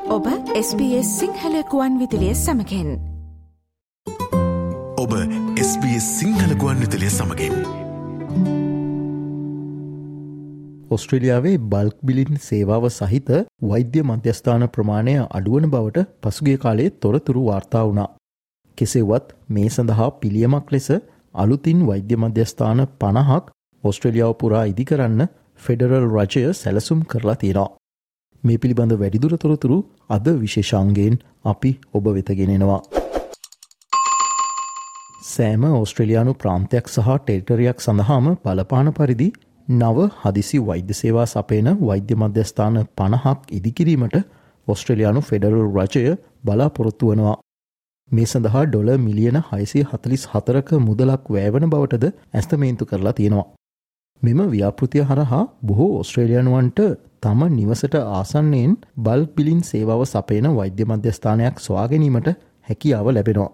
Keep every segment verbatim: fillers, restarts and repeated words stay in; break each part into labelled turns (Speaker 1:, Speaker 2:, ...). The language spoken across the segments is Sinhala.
Speaker 1: ඔබ එස් බී එස් සිංහල ගුවන් විදුලිය සමගින්.
Speaker 2: ඔබ එස් බී එස් සිංහල ගුවන් විදුලිය සමගින්.
Speaker 3: ඔස්ට්‍රේලියාවේ බල්ක් බිලින් සේවාව සහිත වෛද්‍ය මධ්‍යස්ථාන ප්‍රමාණය අඩුවන බවට පසුගිය කාලයේ තොරතුරු වාර්තා වුණා. කෙසේවත් මේ සඳහා පිළියමක් ලෙස අලුතින් වෛද්‍ය මධ්‍යස්ථාන පනහක් ඔස්ට්‍රේලියාව පුරා ඉදි කරන්න ෆෙඩරල් රජය සැලසුම් කරලා තියෙනවා. මේ පිළිබඳ වැඩිදුර තොරතුරු අද විශේෂාංගයෙන් අපි ඔබ වෙත ගෙනෙනවා. සෑම ඔස්ට්‍රේලියානු ප්‍රාන්තයක් සහ ටෙරිටරියක් සඳහාම බලපාන පරිදි නව හදිසි වෛද්‍ය සේවා සපයන වෛද්‍ය මධ්‍යස්ථාන පනහක් ඉදිකිරීමට ඔස්ට්‍රේලියානු ෆෙඩරල් රජය බලාපොරොත්තු වනවා. මේ සඳහා ඩොලර් මිලියන හයසිය හතළිස් හතරක මුදලක් වැයවන බවටද ඇස්තමේන්තු කරලා තියෙනවා. මෙම ව්‍යාපෘතිය හරහා බොහෝ ඔස්ට්‍රේලියානුවන්ට තම නිවසට ආසන්නයෙන් බල්ක් බිලින් සේවාව සපයන වෛද්‍ය මධ්‍යස්ථානයක් සොයා ගැනීමට හැකියාව ලැබෙනවා.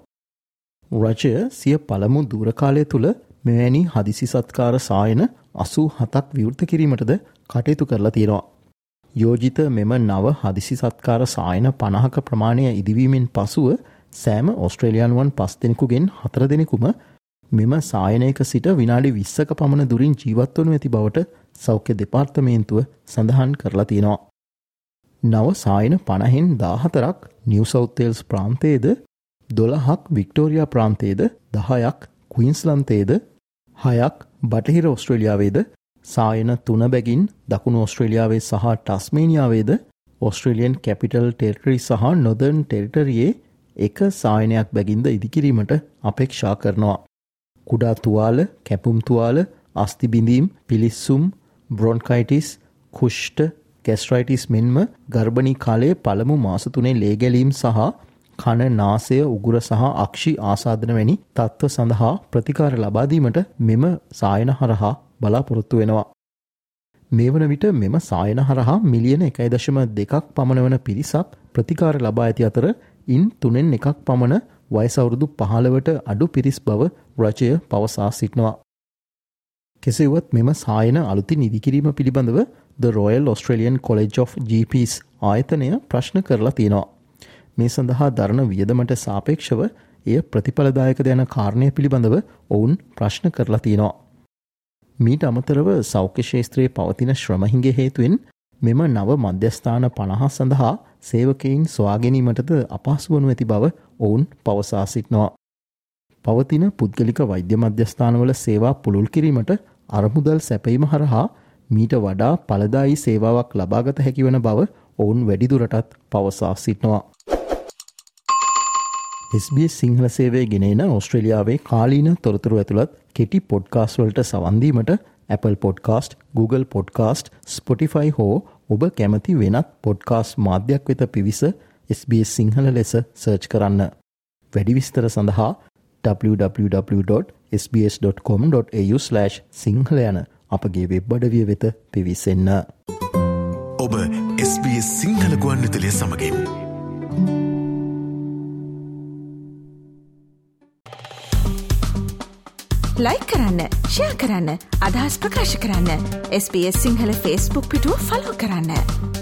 Speaker 3: රජය සිය පළමු දූරකාලය තුළ මෙවැනි හදිසි සත්කාර සායන අසූ හතක් විවෘත කිරීමටද කටයුතු කරලා තියෙනවා. යෝජිත මෙම නව හදිසි සත්කාර සායන පනහක ප්‍රමාණය ඉදිවීමෙන් පසුව සෑම ඔස්ට්‍රේලියානුවන් පස් දෙනෙකුගෙන් හතර දෙනෙකුම මෙම සායනයක සිට විනාඩි විස්සක පමණ දුරින් ජීවත් වනු ඇති බවට සෞඛ්‍ය දෙපාර්තමේන්තුව සඳහන් කරලා තියෙනවා. නව සායන පනහෙන් දාහතරක් නිව් සවුත් වේල්ස් ප්‍රාන්තයේද, දොළහක් වික්ටෝරියා ප්‍රාන්තයේද, දහයක් ක්වීන්ස්ලන්තයේද, හයක් බටහිර ඔස්ට්‍රේලියාවේද, සායන තුන බැගින් දකුණු ඔස්ට්‍රේලියාවේ සහ ටස්මේනියාවේද, ඔස්ට්‍රේලියන් කැපිටල් ටෙරිටරි සහ නොදර්න් ටෙරිටරියේ එක සායනයක් බැගින්ද ඉදිකිරීමට අපේක්ෂා කරනවා. කුඩා තුවාල, කැපුම් තුවාල, අස්තිබිඳීම්, පිලිස්සුම්, බ්‍රොන්කයිටිස්, කුෂ්ඨ, ගැස්ට්‍රයිටිස් මෙන්ම ගර්භණී කාලයේ පළමු මාස තුනේ ලේ ගැලීම් සහ කන, නාසය, උගුර සහ අක්ෂි ආසාදන වැනි තත්ත්ව සඳහා ප්‍රතිකාර ලබා දීමට මෙම සායන හරහා බලාපොරොත්තු වෙනවා. මේ වන විට මෙම සායන හරහා මිලියන එකයි දශම දෙකක් පමණ වන පිරිසක් ප්‍රතිකාර ලබා ඇති අතර ඉන් තුනෙන් එකක් පමණ වයස අවුරුදු පහළවට අඩු පිරිස් බව රජය පවසා සිටිනවා. කෙසේවත් මෙම සායන අලුතින් ඉදිකිරීම පිළිබඳව The Royal Australian College of GPs ආයතනය ප්‍රශ්න කරලා තියෙනවා. මේ සඳහා දරන වියදමට සාපේක්ෂව එය ප්‍රතිඵලදායකද යන කාරණය පිළිබඳව ඔවුන් ප්‍රශ්න කරලා තියෙනවා. මීට අමතරව සෞඛ්‍ය ශාස්ත්‍රයේ පවතින ශ්‍රමහිඟ හේතුවෙන් මෙම නව මධ්‍යස්ථාන පනහ සඳහා සේවකයින් සොයා ගැනීමටද අපහසු වනු ඇති බව ඔවුන් පවසා සිටිනවා. පවතින පුද්ගලික වෛද්‍ය මධ්‍යස්ථානවල සේවා පුළුල් කිරීමට අරමුදල් සැපීම හරහා මීට වඩා ඵලදායී සේවාවක් ලබාගත හැකි වන බව ඔවුන් වැඩිදුරටත් පවසා සිටිනවා. එස් බී එස් සිංහල සේවය ගෙනෙන ඔස්ට්‍රේලියාවේ කාලීන තොරතුරු ඇතුළත් කෙටි පොඩ්කාස්ට් වලට සවන් දීමට Apple Podcast, Google Podcast, Spotify හෝ ඔබ කැමති වෙනත් පොඩ්කාස්ට් මාධ්‍යයක් වෙත පිවිස එස් බී එස් සිංහල ලෙස සර්ච් කරන්න. වැඩි විස්තර සඳහා W W W dot S B S dot com dot A U slash Sinhala යන අපගේ වෙබ් අඩවිය වෙත පිවිසෙන්න.
Speaker 2: ඔබ එස් බී එස් සිංහල ගුවන් විදුලිය සමගින්.
Speaker 1: ලයික් කරන්න, ෂෙයා කරන්න, අදහස් ප්‍රකාශ කරන්න. S B S Sinhala Facebook පිටුව ෆලෝ කරන්න.